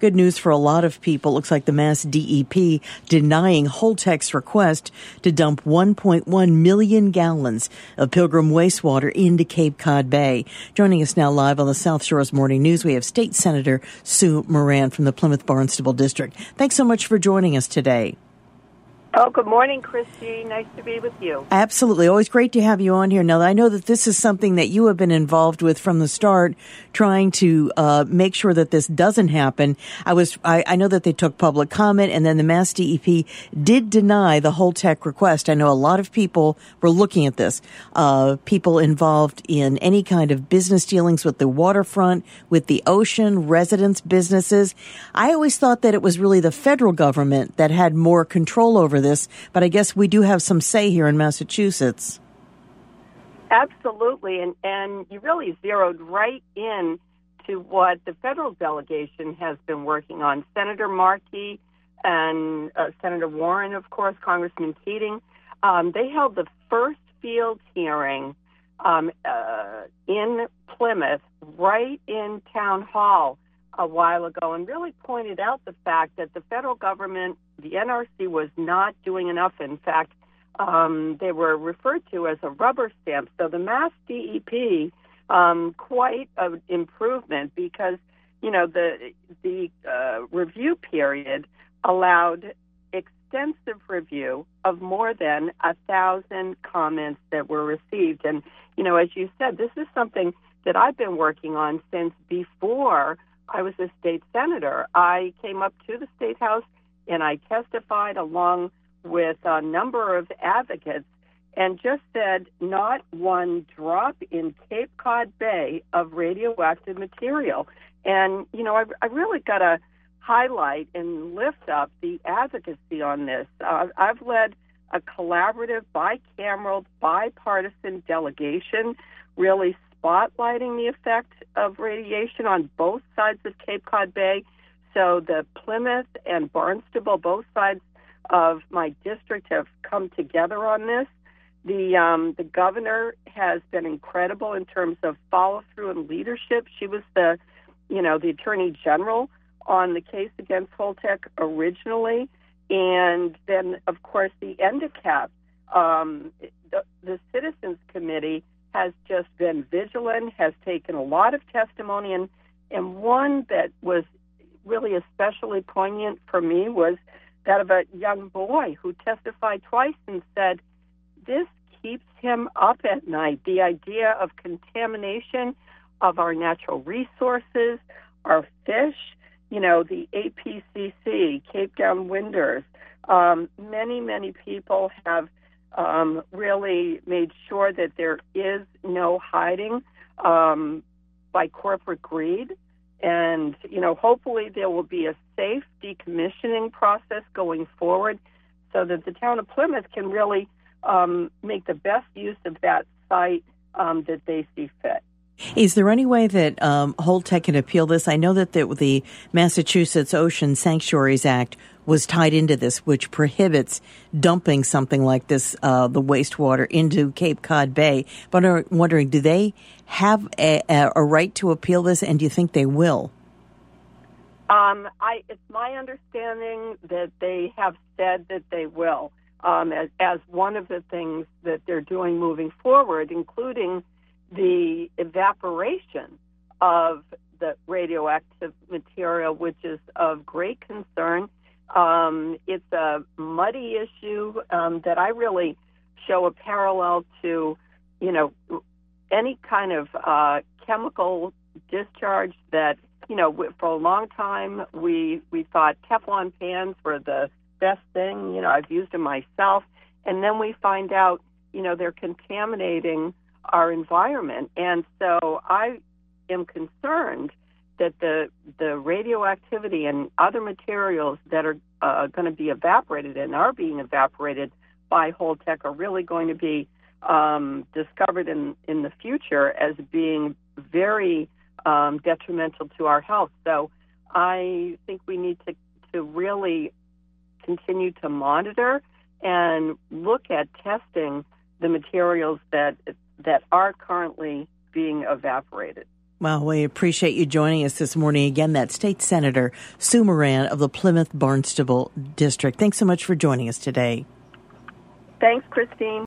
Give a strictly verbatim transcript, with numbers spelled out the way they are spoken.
Good news for a lot of people. Looks like the Mass D E P denying Holtec's request to dump one point one million gallons of Pilgrim wastewater into Cape Cod Bay. Joining us now live on the South Shores Morning News, we have State Senator Sue Moran from the Plymouth Barnstable District. Thanks so much for joining us today. Oh, good morning, Christy. Nice to be with you. Absolutely. Always great to have you on here. Now, I know that this is something that you have been involved with from the start, trying to uh, make sure that this doesn't happen. I was, I, I know that they took public comment, and then the Mass D E P did deny the Holtec request. I know a lot of people were looking at this. Uh, people involved in any kind of business dealings with the waterfront, with the ocean, residents, businesses. I always thought that it was really the federal government that had more control over this, but I guess we do have some say here in Massachusetts. Absolutely, and, and you really zeroed right in to what the federal delegation has been working on. Senator Markey and uh, Senator Warren, of course, Congressman Keating, um, they held the first field hearing um, uh, in Plymouth, right in Town Hall a while ago, and really pointed out the fact that the federal government, the N R C, was not doing enough. In fact, um, they were referred to as a rubber stamp. So the Mass D E P, um, quite an improvement because, you know, the the uh, review period allowed extensive review of more than a thousand comments that were received. And, you know, as you said, this is something that I've been working on since before I was a state senator. I came up to the State House and I testified along with a number of advocates and just said not one drop in Cape Cod Bay of radioactive material. And, you know, I, I really got to highlight and lift up the advocacy on this. Uh, I've led a collaborative, bicameral, bipartisan delegation, really spotlighting the effect of radiation on both sides of Cape Cod Bay. So the Plymouth and Barnstable, both sides of my district, have come together on this. The um, the governor has been incredible in terms of follow through and leadership. She was the, you know, the attorney general on the case against Holtec originally, and then of course the ENDCAP, um, the, the Citizens Committee, has just been vigilant, has taken a lot of testimony, and, and one that was really especially poignant for me was that of a young boy who testified twice and said, this keeps him up at night, the idea of contamination of our natural resources, our fish, you know, the A P C C, Cape Downwinders. Um, many, many people have Um, really made sure that there is no hiding um, by corporate greed. And, you know, hopefully there will be a safe decommissioning process going forward so that the town of Plymouth can really um, make the best use of that site um, that they see fit. Is there any way that um, Holtec can appeal this? I know that the, the Massachusetts Ocean Sanctuaries Act was tied into this, which prohibits dumping something like this, uh, the wastewater, into Cape Cod Bay. But I'm wondering, do they have a, a right to appeal this, and do you think they will? Um, I, it's my understanding that they have said that they will, um, as, as one of the things that they're doing moving forward, including the evaporation of the radioactive material, which is of great concern. Um, it's a muddy issue um, that I really show a parallel to, you know, any kind of uh, chemical discharge that, you know, for a long time we we thought Teflon pans were the best thing. You know, I've used them myself. And then we find out, you know, they're contaminating our environment. And so I am concerned that the the radioactivity and other materials that are uh, going to be evaporated and are being evaporated by Holtec are really going to be um, discovered in, in the future as being very um, detrimental to our health. So I think we need to, to really continue to monitor and look at testing the materials that that are currently being evaporated. Well, we appreciate you joining us this morning. Again, that's State Senator Sue Moran of the Plymouth Barnstable District. Thanks so much for joining us today. Thanks, Christine.